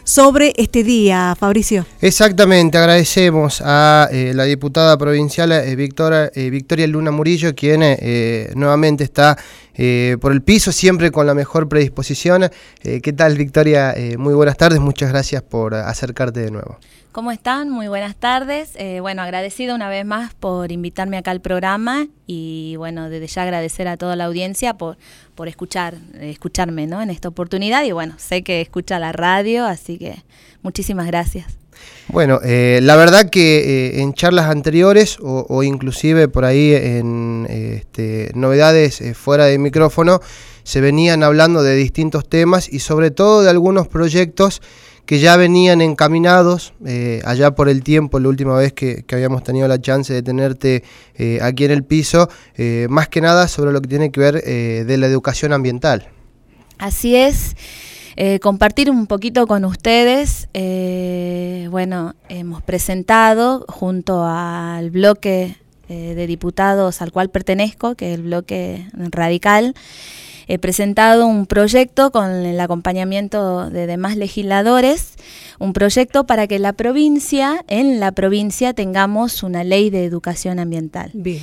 sobre este día, Fabricio. Exactamente, agradecemos a la diputada provincial Victoria Luna Murillo, quien nuevamente está por el piso, siempre con la mejor predisposición. ¿Qué tal, Victoria? Muy buenas tardes, muchas gracias por acercarte de nuevo. ¿Cómo están? Muy buenas tardes. Bueno, agradecida una vez más por invitarme acá al programa y bueno, desde ya agradecer a toda la audiencia por escucharme, ¿no? En esta oportunidad y bueno, sé que escucha la radio, así que muchísimas gracias. Bueno, la verdad que en charlas anteriores o inclusive por ahí en novedades fuera de micrófono se venían hablando de distintos temas y sobre todo de algunos proyectos que ya venían encaminados allá por el tiempo, la última vez que habíamos tenido la chance de tenerte aquí en el piso, más que nada sobre lo que tiene que ver de la educación ambiental. Así es, compartir un poquito con ustedes, bueno, hemos presentado junto al bloque de diputados al cual pertenezco, que es el bloque radical. He presentado un proyecto con el acompañamiento de demás legisladores, un proyecto para que en la provincia tengamos una ley de educación ambiental. Bien.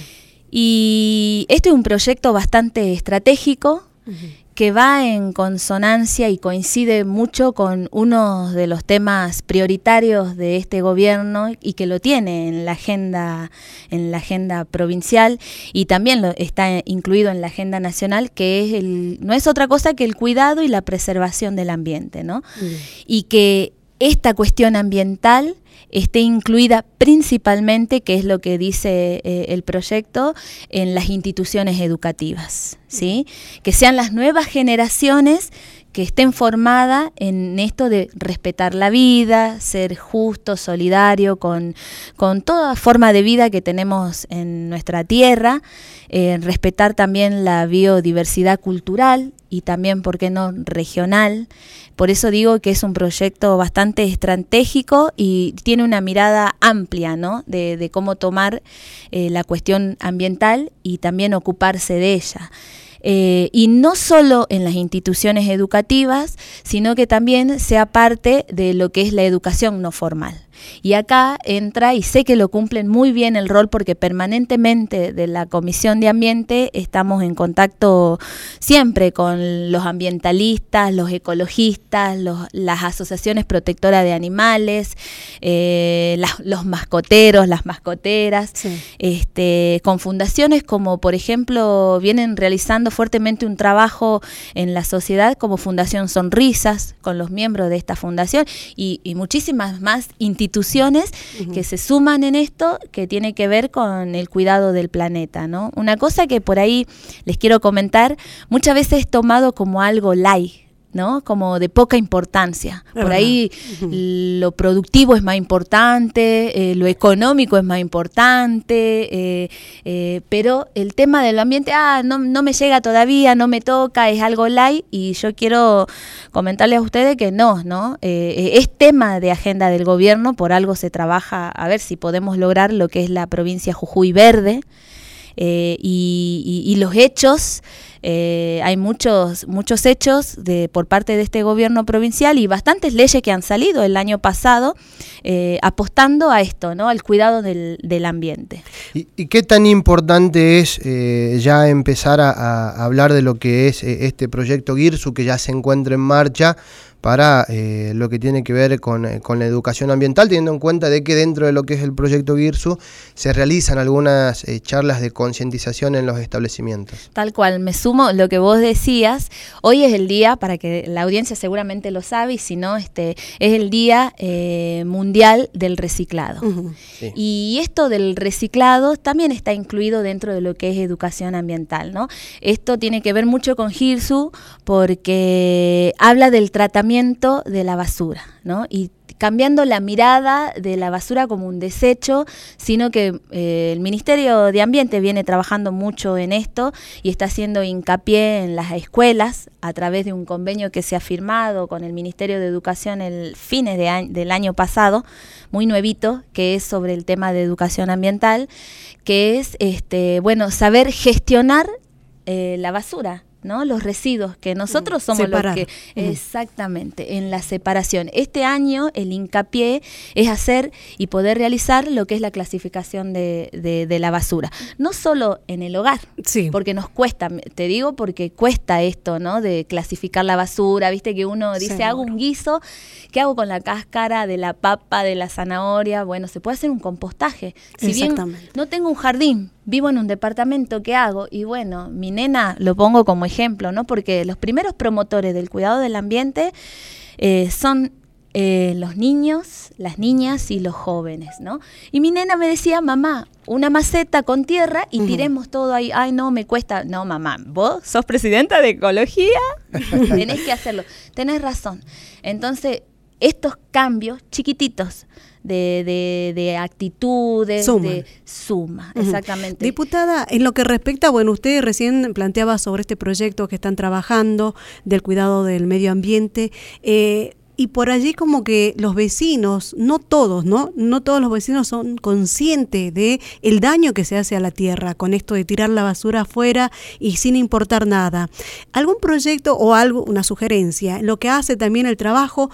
Y este es un proyecto bastante estratégico, que va en consonancia y coincide mucho con uno de los temas prioritarios de este gobierno y que lo tiene en la agenda provincial y también está incluido en la agenda nacional, que es no es otra cosa que el cuidado y la preservación del ambiente, ¿no? Y que esta cuestión ambiental esté incluida principalmente, que es lo que dice el proyecto, en las instituciones educativas, ¿sí? Que sean las nuevas generaciones que estén formadas en esto de respetar la vida, ser justo, solidario con toda forma de vida que tenemos en nuestra tierra, respetar también la biodiversidad cultural y también, ¿por qué no?, regional. Por eso digo que es un proyecto bastante estratégico y tiene una mirada amplia, ¿no?, de cómo tomar la cuestión ambiental y también ocuparse de ella. Y no solo en las instituciones educativas, sino que también sea parte de lo que es la educación no formal. Y acá entra, y sé que lo cumplen muy bien el rol, porque permanentemente de la Comisión de Ambiente estamos en contacto siempre con los ambientalistas, los ecologistas, las asociaciones protectoras de animales, los mascoteros, las mascoteras, sí. Con fundaciones como, por ejemplo, vienen realizando fuertemente un trabajo en la sociedad como Fundación Sonrisas, con los miembros de esta fundación y muchísimas más instituciones que se suman en esto, que tiene que ver con el cuidado del planeta, ¿no? Una cosa que por ahí les quiero comentar, muchas veces es tomado como algo light, ¿no? Como de poca importancia. Por ahí lo productivo es más importante, lo económico es más importante, pero el tema del ambiente, no me llega todavía, no me toca, es algo light, y yo quiero comentarles a ustedes que no, es tema de agenda del gobierno, por algo se trabaja a ver si podemos lograr lo que es la provincia Jujuy Verde, y los hechos, hay muchos hechos por parte de este gobierno provincial y bastantes leyes que han salido el año pasado apostando a esto, ¿no?, al cuidado del ambiente. ¿Y qué tan importante es ya empezar a hablar de lo que es este proyecto GIRSU, que ya se encuentra en marcha para lo que tiene que ver con la educación ambiental, teniendo en cuenta de que dentro de lo que es el proyecto GIRSU se realizan algunas charlas de concientización en los establecimientos? Tal cual, me sumo lo que vos decías. Hoy es el día, para que la audiencia seguramente lo sabe, y si no, es el Día Mundial del Reciclado. Sí. Y esto del reciclado también está incluido dentro de lo que es educación ambiental, ¿no? Esto tiene que ver mucho con GIRSU porque habla del tratamiento de la basura, ¿no? Y cambiando la mirada de la basura como un desecho, sino que el Ministerio de Ambiente viene trabajando mucho en esto y está haciendo hincapié en las escuelas a través de un convenio que se ha firmado con el Ministerio de Educación el fines del año pasado, muy nuevito, que es sobre el tema de educación ambiental, que es saber gestionar la basura, ¿no? Los residuos, que nosotros somos Separar. los que... Exactamente, en la separación. Este año el hincapié es hacer y poder realizar lo que es la clasificación de la basura. No solo en el hogar, Sí. porque nos cuesta, te digo porque cuesta esto, ¿no? De clasificar la basura, viste que uno dice, Seguro. hago un guiso, ¿qué hago con la cáscara de la papa, de la zanahoria? Bueno, se puede hacer un compostaje. Si bien Exactamente. no tengo un jardín, vivo en un departamento, ¿qué hago? Y bueno, mi nena lo pongo como ejemplo, ¿no? Porque los primeros promotores del cuidado del ambiente son los niños, las niñas y los jóvenes, ¿no? Y mi nena me decía, mamá, una maceta con tierra y tiremos todo ahí. Ay, no, me cuesta. No, mamá, vos sos presidenta de ecología, tenés que hacerlo. Tenés razón. Entonces, estos cambios chiquititos de actitudes, Suman. suma, exactamente. Diputada, en lo que respecta, bueno, usted recién planteaba sobre este proyecto que están trabajando del cuidado del medio ambiente, y por allí como que los vecinos, no todos, ¿no? No todos los vecinos son conscientes de el daño que se hace a la tierra con esto de tirar la basura afuera y sin importar nada. ¿Algún proyecto o algo, una sugerencia? Lo que hace también el trabajo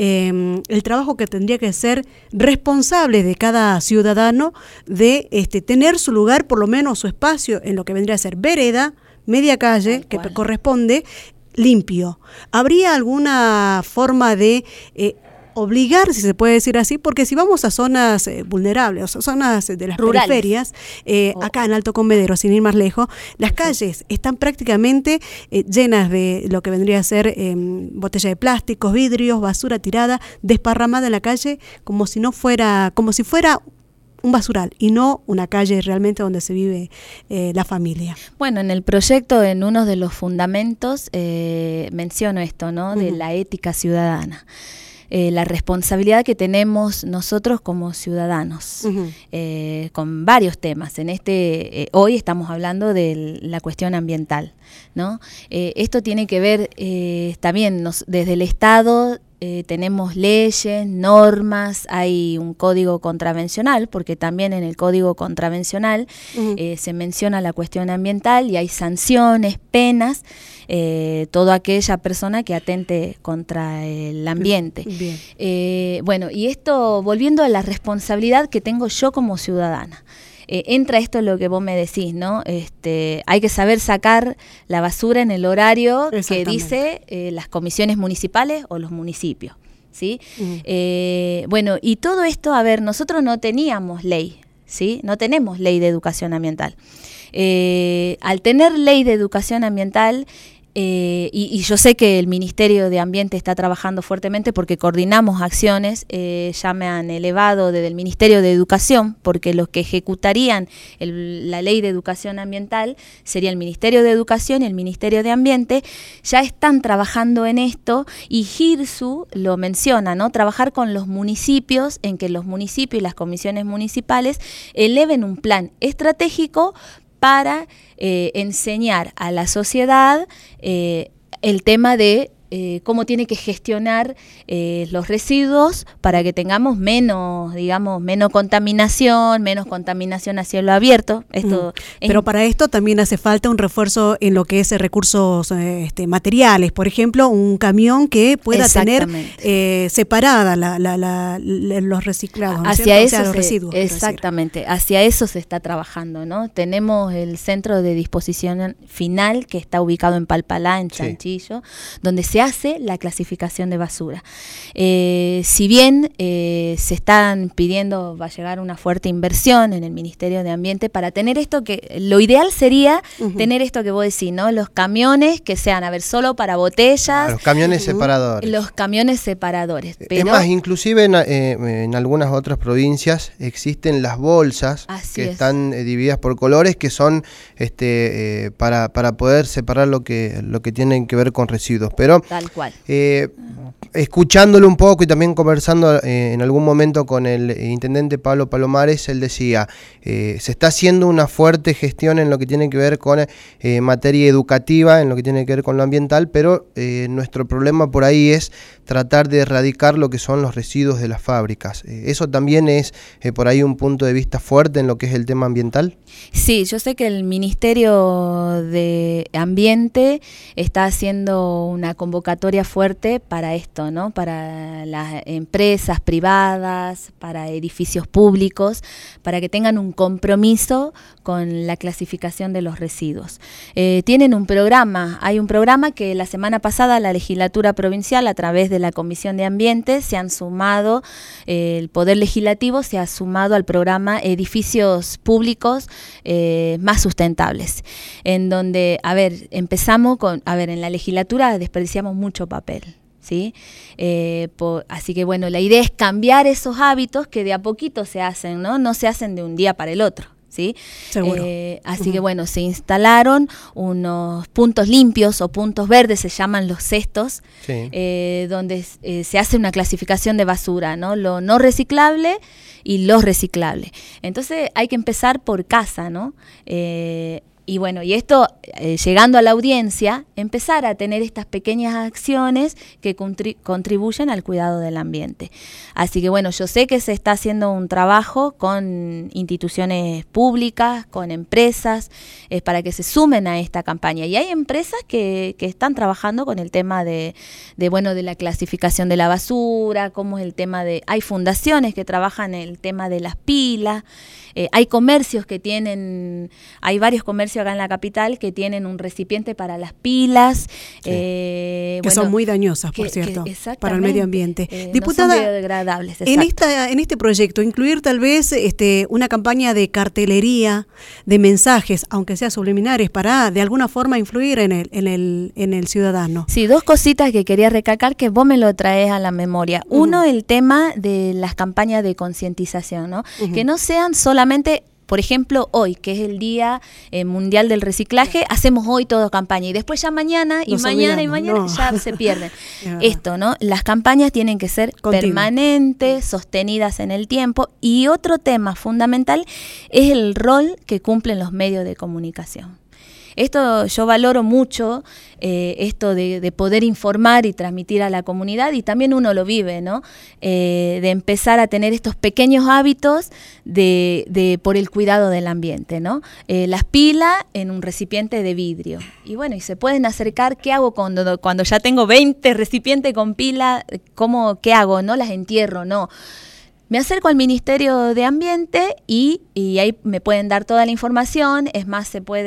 que tendría que ser responsable de cada ciudadano de tener su lugar, por lo menos su espacio en lo que vendría a ser vereda, media calle, que corresponde, limpio. ¿Habría alguna forma de obligar, si se puede decir así? Porque si vamos a zonas vulnerables, o zonas de las rurales, periferias, acá en Alto Comedero, sin ir más lejos, las calles están prácticamente llenas de lo que vendría a ser botella de plásticos, vidrios, basura tirada, desparramada en la calle, como si fuera un basural y no una calle realmente donde se vive la familia. Bueno, en el proyecto, en uno de los fundamentos, menciono esto, ¿no? De la ética ciudadana. La responsabilidad que tenemos nosotros como ciudadanos, con varios temas. En hoy estamos hablando de la cuestión ambiental, ¿no? Esto tiene que ver también desde el Estado. Tenemos leyes, normas, hay un código contravencional, porque también en el código contravencional se menciona la cuestión ambiental y hay sanciones, penas, toda aquella persona que atente contra el ambiente. Bueno, y esto, volviendo a la responsabilidad que tengo yo como ciudadana. Entra esto en lo que vos me decís, ¿no? Hay que saber sacar la basura en el horario que dice las comisiones municipales o los municipios, ¿sí? Bueno, y todo esto, a ver, nosotros no teníamos ley, ¿sí? No tenemos ley de educación ambiental. Al tener ley de educación ambiental, y yo sé que el Ministerio de Ambiente está trabajando fuertemente porque coordinamos acciones, ya me han elevado desde el Ministerio de Educación, porque los que ejecutarían la ley de educación ambiental sería el Ministerio de Educación y el Ministerio de Ambiente, ya están trabajando en esto y GIRSU lo menciona, ¿no? Trabajar con los municipios, en que los municipios y las comisiones municipales eleven un plan estratégico para enseñar a la sociedad el tema de cómo tiene que gestionar los residuos para que tengamos menos contaminación a cielo abierto. Pero para esto también hace falta un refuerzo en lo que es recursos materiales, por ejemplo, un camión que pueda tener separada los reciclados, ¿no? Hacia eso, los residuos. Exactamente, hacia eso se está trabajando, ¿no? Tenemos el centro de disposición final que está ubicado en Palpalá, en Chanchillo, donde se hace la clasificación de basura. Si bien se están pidiendo, va a llegar una fuerte inversión en el Ministerio de Ambiente para tener esto, que lo ideal sería tener esto que vos decís, ¿no? Los camiones que sean, solo para botellas. Los camiones separadores. Los camiones separadores. Pero, es más, inclusive en algunas otras provincias existen las bolsas están divididas por colores, que son para poder separar lo que tienen que ver con residuos. Pero Tal cual. Escuchándolo un poco y también conversando en algún momento con el intendente Pablo Palomares, él decía, se está haciendo una fuerte gestión en lo que tiene que ver con materia educativa, en lo que tiene que ver con lo ambiental, pero nuestro problema por ahí es tratar de erradicar lo que son los residuos de las fábricas. ¿Eso también es por ahí un punto de vista fuerte en lo que es el tema ambiental? Sí, yo sé que el Ministerio de Ambiente está haciendo una convocatoria fuerte para esto, ¿no? Para las empresas privadas, para edificios públicos, para que tengan un compromiso con la clasificación de los residuos. Tienen un programa, hay un programa que la semana pasada la legislatura provincial a través de la Comisión de Ambiente se han sumado, el Poder Legislativo se ha sumado al programa Edificios Públicos Más Sustentables, en donde, empezamos con, en la legislatura desperdiciamos mucho papel. ¿Sí? Así que bueno, la idea es cambiar esos hábitos que de a poquito se hacen, ¿no? Se hacen de un día para el otro, ¿sí? Seguro. Así que bueno, se instalaron unos puntos limpios o puntos verdes, se llaman los cestos, sí. Donde se hace una clasificación de basura, ¿no? Lo no reciclable y lo reciclable. Entonces hay que empezar por casa, ¿no? Y bueno, y esto, llegando a la audiencia, empezar a tener estas pequeñas acciones que contribuyen al cuidado del ambiente. Así que bueno, yo sé que se está haciendo un trabajo con instituciones públicas, con empresas, para que se sumen a esta campaña. Y hay empresas que están trabajando con el tema de la clasificación de la basura, como es el tema hay fundaciones que trabajan el tema de las pilas. Hay comercios que hay varios comercios acá en la capital que tienen un recipiente para las pilas. Sí. Que son muy dañosas, por cierto, para el medio ambiente. Diputada, no son biodegradables, en este proyecto, incluir tal vez una campaña de cartelería, de mensajes, aunque sea subliminares, para de alguna forma influir en el ciudadano. Sí, dos cositas que quería recalcar que vos me lo traes a la memoria. Uno, el tema de las campañas de concientización, ¿no? Que no sean solamente, por ejemplo, hoy, que es el Día Mundial del Reciclaje, hacemos hoy todo campaña y después ya mañana ya se pierden. Esto, ¿no? Las campañas tienen que ser permanentes, sostenidas en el tiempo. Y otro tema fundamental es el rol que cumplen los medios de comunicación. Esto yo valoro mucho, esto de poder informar y transmitir a la comunidad, y también uno lo vive, ¿no? De empezar a tener estos pequeños hábitos por el cuidado del ambiente, ¿no? Las pilas en un recipiente de vidrio. Y bueno, y se pueden acercar, ¿qué hago cuando ya tengo 20 recipientes con pila? ¿Qué hago? ¿No? Las entierro, ¿no? Me acerco al Ministerio de Ambiente y ahí me pueden dar toda la información. Es más,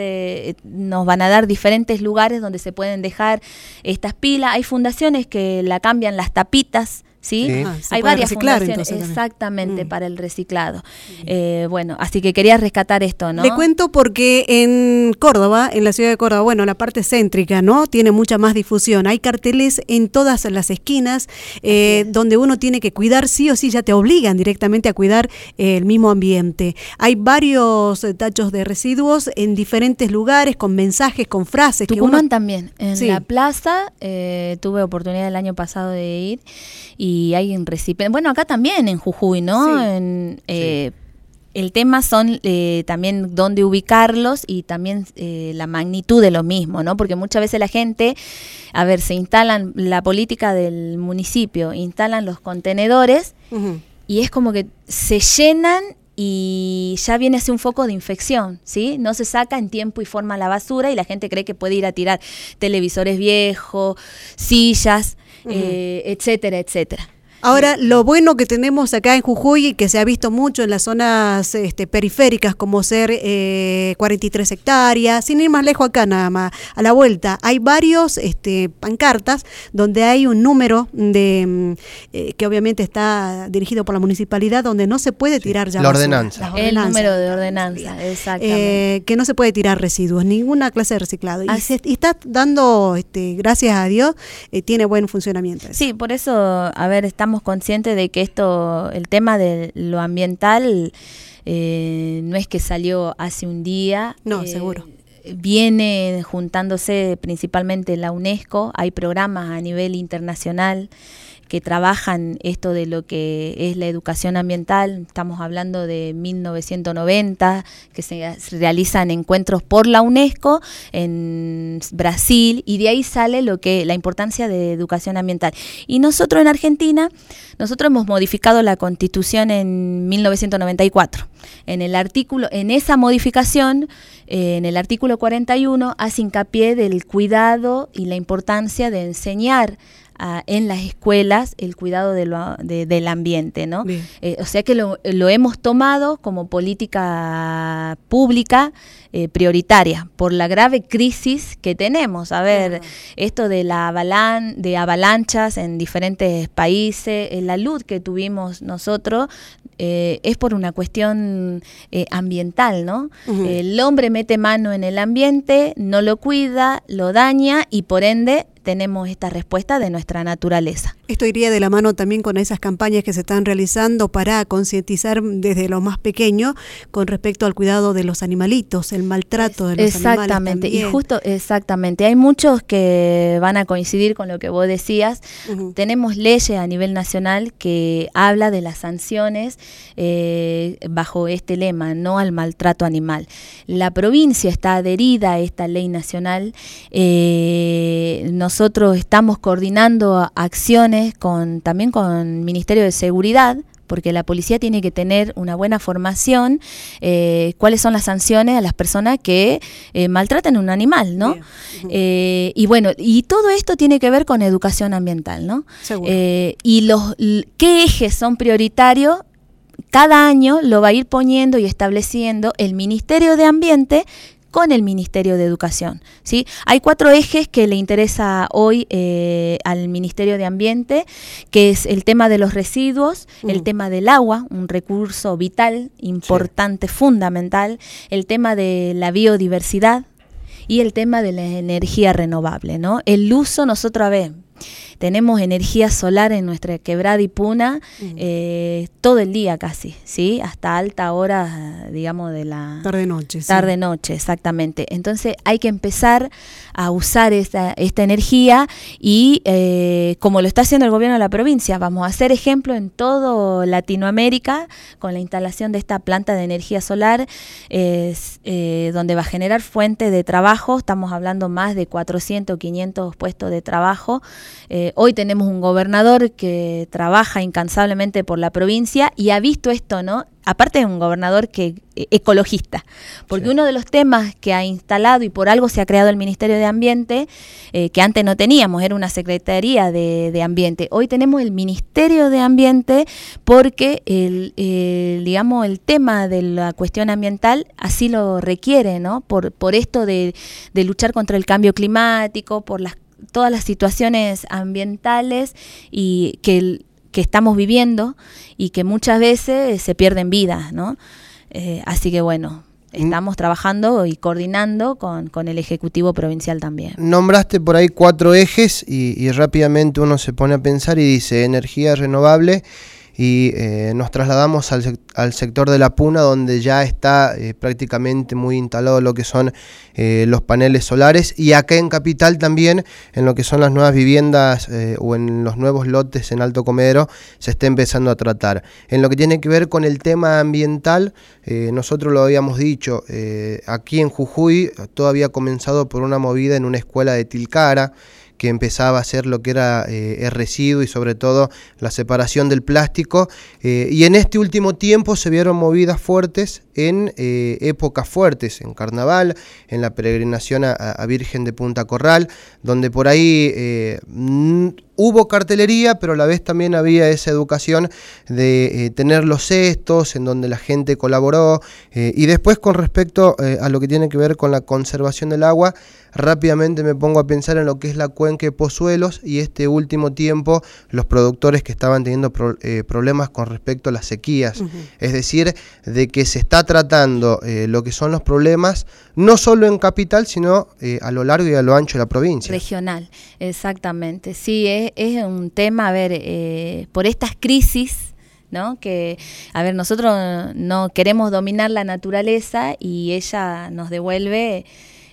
nos van a dar diferentes lugares donde se pueden dejar estas pilas. Hay fundaciones que la cambian las tapitas, ¿sí? Hay varias fundaciones exactamente para el reciclado. Bueno, así que quería rescatar esto, ¿no? Le cuento porque en Córdoba, en la ciudad de Córdoba, bueno, la parte céntrica, ¿no? Tiene mucha más difusión. Hay carteles en todas las esquinas donde uno tiene que cuidar, sí o sí, ya te obligan directamente a cuidar el mismo ambiente. Hay varios tachos de residuos en diferentes lugares, con mensajes, con frases. Tucumán también. En la plaza, tuve oportunidad el año pasado de ir, y hay un recipiente, bueno, acá también en Jujuy, ¿no? Sí. El tema son también dónde ubicarlos y también la magnitud de lo mismo, ¿no? Porque muchas veces la gente, se instalan, la política del municipio, instalan los contenedores y es como que se llenan y ya viene así un foco de infección, ¿sí? No se saca en tiempo y forma la basura y la gente cree que puede ir a tirar televisores viejos, sillas, etcétera, etcétera. Ahora, lo bueno que tenemos acá en Jujuy y que se ha visto mucho en las zonas periféricas, como ser 43 hectáreas, sin ir más lejos acá nada más, a la vuelta, hay varios pancartas donde hay un número que obviamente está dirigido por la municipalidad, donde no se puede tirar ya la basura. Ordenanza. El número de ordenanza, exactamente. Que no se puede tirar residuos, ninguna clase de reciclado. Y está dando, gracias a Dios, tiene buen funcionamiento. Sí, por eso, estamos conscientes de que el tema de lo ambiental no es que salió hace un día. No, seguro. viene juntándose principalmente la UNESCO, hay programas a nivel internacional que trabajan esto de lo que es la educación ambiental. Estamos hablando de 1990, que se realizan encuentros por la UNESCO en Brasil, y de ahí sale la importancia de educación ambiental. Y nosotros en Argentina, nosotros hemos modificado la Constitución en 1994. En esa modificación, en el artículo 41, hace hincapié del cuidado y la importancia de enseñar en las escuelas el cuidado del ambiente, ¿no? O sea que lo hemos tomado como política pública prioritaria por la grave crisis que tenemos. A ver, esto de de avalanchas en diferentes países, la luz que tuvimos nosotros es por una cuestión ambiental, ¿no? El hombre mete mano en el ambiente, no lo cuida, lo daña, y por ende tenemos esta respuesta de nuestra naturaleza. Esto iría de la mano también con esas campañas que se están realizando para concientizar desde lo más pequeño con respecto al cuidado de los animalitos, el maltrato de los animales también. Exactamente. Hay muchos que van a coincidir con lo que vos decías. Tenemos leyes a nivel nacional que habla de las sanciones bajo este lema, no al maltrato animal. La provincia está adherida a esta ley nacional. Nosotros estamos coordinando acciones también con el Ministerio de Seguridad, porque la policía tiene que tener una buena formación, cuáles son las sanciones a las personas que maltratan un animal, ¿no? Y bueno, y todo esto tiene que ver con educación ambiental, ¿no? ¿Qué ejes son prioritarios? Cada año lo va a ir poniendo y estableciendo el Ministerio de Ambiente con el Ministerio de Educación, ¿sí? Hay 4 ejes que le interesa hoy al Ministerio de Ambiente, que es el tema de los residuos, el tema del agua, un recurso vital, importante, fundamental, el tema de la biodiversidad y el tema de la energía renovable, ¿no? El uso, nosotros, tenemos energía solar en nuestra quebrada y puna todo el día casi, ¿sí? Hasta alta hora, digamos, de la tarde-noche. Tarde-noche, exactamente. Entonces hay que empezar a usar esta energía y como lo está haciendo el gobierno de la provincia, vamos a hacer ejemplo en todo Latinoamérica con la instalación de esta planta de energía solar, donde va a generar fuente de trabajo. Estamos hablando más de 400, 500 puestos de trabajo. Hoy tenemos un gobernador que trabaja incansablemente por la provincia y ha visto esto, ¿no? Aparte de un gobernador ecologista, porque uno de los temas que ha instalado, y por algo se ha creado el Ministerio de Ambiente, que antes no teníamos, era una Secretaría de Ambiente. Hoy tenemos el Ministerio de Ambiente porque el tema de la cuestión ambiental así lo requiere, ¿no? Por esto de luchar contra el cambio climático, por todas las situaciones ambientales y que estamos viviendo y que muchas veces se pierden vidas, ¿no? Así que bueno, estamos trabajando y coordinando con el Ejecutivo Provincial también. Nombraste por ahí 4 ejes y rápidamente uno se pone a pensar y dice energía renovable, y nos trasladamos al sector de la Puna, donde ya está prácticamente muy instalado lo que son los paneles solares, y acá en Capital también, en lo que son las nuevas viviendas o en los nuevos lotes en Alto Comedero, se está empezando a tratar. En lo que tiene que ver con el tema ambiental, nosotros lo habíamos dicho, aquí en Jujuy todo había comenzado por una movida en una escuela de Tilcara, que empezaba a hacer lo que era el residuo y sobre todo la separación del plástico, y en este último tiempo se vieron movidas fuertes en épocas fuertes, en Carnaval, en la peregrinación a Virgen de Punta Corral, donde por ahí hubo cartelería, pero a la vez también había esa educación de tener los cestos en donde la gente colaboró, y después con respecto a lo que tiene que ver con la conservación del agua, rápidamente me pongo a pensar en lo que es la cuenca de Pozuelos y este último tiempo los productores que estaban teniendo problemas con respecto a las sequías, es decir, de que se está tratando lo que son los problemas no solo en Capital, sino a lo largo y a lo ancho de la provincia. Regional, exactamente, sí, es un tema, por estas crisis, ¿no? Que, nosotros no queremos dominar la naturaleza y ella nos devuelve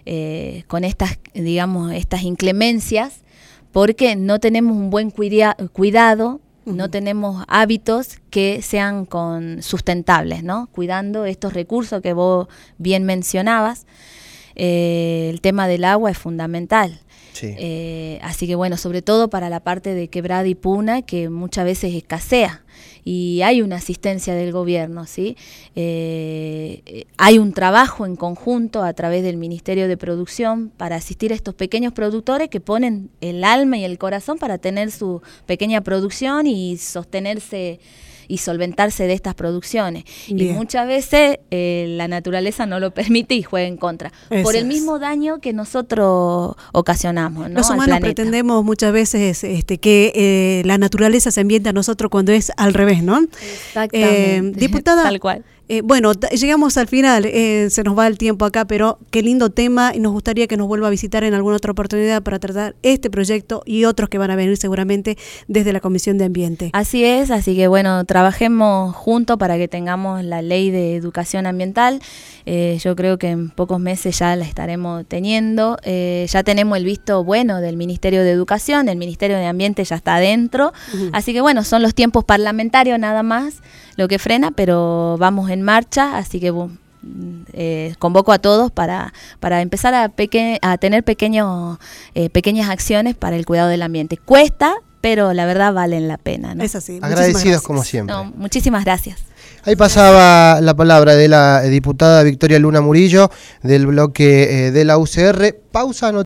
con estas, digamos, estas inclemencias, porque no tenemos un buen cuidado, no tenemos hábitos que sean sustentables, ¿no? Cuidando estos recursos que vos bien mencionabas. El tema del agua es fundamental. Sí. Así que bueno, sobre todo para la parte de Quebrada y Puna, que muchas veces escasea y hay una asistencia del gobierno, ¿sí? Hay un trabajo en conjunto a través del Ministerio de Producción para asistir a estos pequeños productores que ponen el alma y el corazón para tener su pequeña producción y sostenerse y solventarse de estas producciones. Bien. Y muchas veces la naturaleza no lo permite y juega en contra. Eso por el mismo daño que nosotros ocasionamos, ¿no? Los humanos pretendemos muchas veces que la naturaleza se ambienta a nosotros cuando es al revés, ¿no? Exactamente. Diputada, tal cual. Bueno, llegamos al final, se nos va el tiempo acá, pero qué lindo tema y nos gustaría que nos vuelva a visitar en alguna otra oportunidad para tratar este proyecto y otros que van a venir seguramente desde la Comisión de Ambiente. Así es, así que bueno, trabajemos juntos para que tengamos la ley de educación ambiental. Yo creo que en pocos meses ya la estaremos teniendo. Ya tenemos el visto bueno del Ministerio de Educación, el Ministerio de Ambiente ya está adentro. Así que bueno, son los tiempos parlamentarios nada más lo que frena, pero vamos en marcha, así que convoco a todos para empezar a tener pequeñas acciones para el cuidado del ambiente. Cuesta, pero la verdad valen la pena, ¿no? Es así. Agradecidos como siempre. No, muchísimas gracias. Ahí pasaba la palabra de la diputada Victoria Luna Murillo del bloque de la UCR. Pausa.